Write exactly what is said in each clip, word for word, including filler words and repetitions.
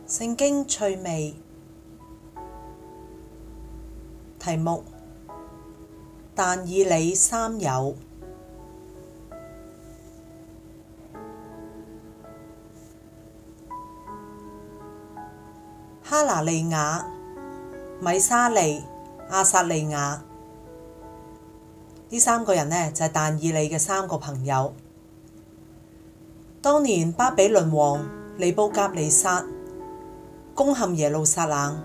聖經趣味題目：但以理三友。哈拿利雅、米沙利、亞撒利雅呢三個人呢，就係但以理嘅三個朋友。當年巴比倫王尼布甲尼撒攻陷耶路撒冷，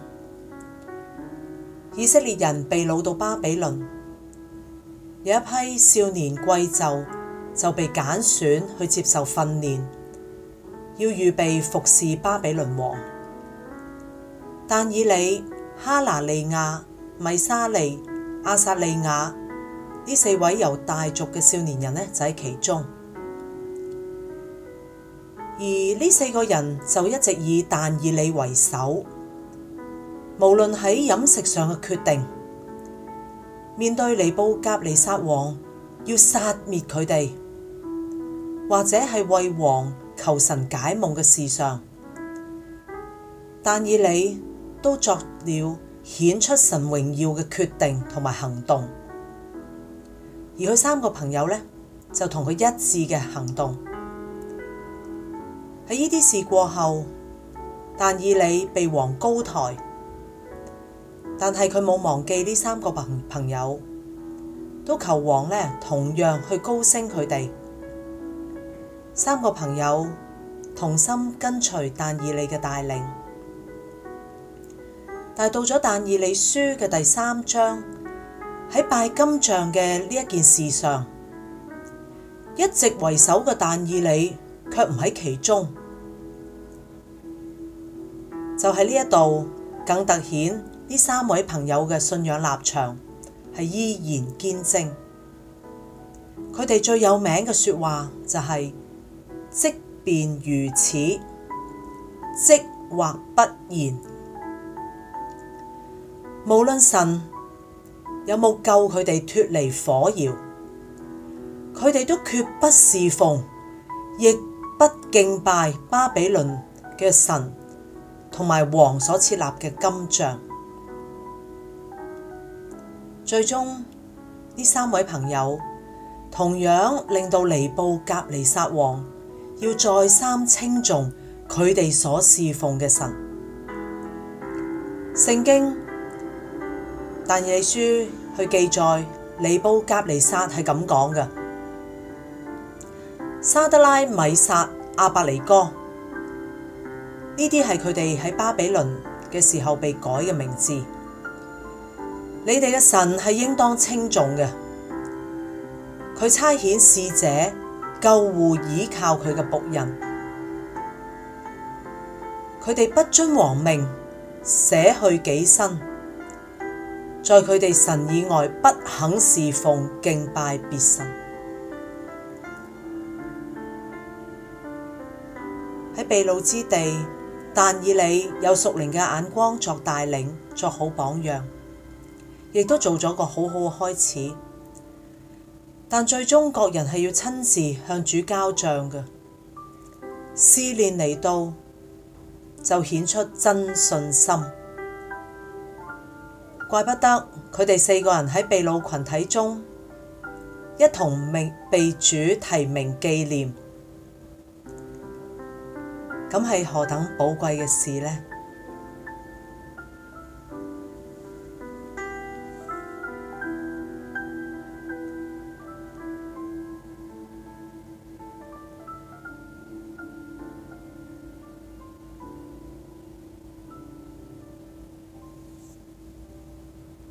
以色列人被擄到巴比倫，有一批少年貴胄就被揀選去接受訓練，要預備服侍巴比倫王。但以理、哈拿利雅、米沙利、亞撒利雅呢四位猶大族嘅少年人呢，就喺其中。而呢四個人就一直以但以理為首，無論喺飲食上嘅決定，面對尼布甲尼撒王要殺滅佢哋，或者係為王求神解夢嘅事上，但以理都作了顯出神榮耀嘅決定同埋行動。而佢三個朋友呢，就同佢一致嘅行動。喺呢啲事過後，但以理被王高抬，但係佢冇忘記呢三個朋朋友，都求王呢同樣去高升佢哋。三個朋友同心跟隨但以理嘅帶領，但係到咗但以理書嘅第三章，喺拜金像嘅呢一件事上，一直為首嘅但以理卻唔喺其中。就喺呢一度更凸顯呢三位朋友嘅信仰立場係依然堅貞。佢哋最有名嘅說話就係、是：即便如此，即或不然。無論神有冇救佢哋脫離火窯，佢哋都決不侍奉，亦不敬拜巴比倫嘅神同埋王所設立嘅金像。最終呢三位朋友同樣令到尼布甲尼撒王要再三稱頌佢哋所侍奉嘅神。聖經但以理書去記載尼布甲尼撒係咁講嘅：沙得拉、米煞、亞伯尼歌，呢啲係佢哋喺巴比倫嘅時候被改嘅名字。你哋嘅神係應當稱頌嘅，佢差遣使者救護倚靠佢嘅僕人。佢哋不遵王命，捨去己身，在佢哋神以外不肯侍奉敬拜別神。喺被擄之地，但以理有屬靈嘅眼光作帶領，作好榜樣，亦都做咗個好好嘅開始。但最終各人係要親自向主交賬嘅。試煉嚟到就顯出真信心，怪不得佢哋四個人喺被擄群體中一同名被主提名紀念。咁係何等寶貴嘅事呢？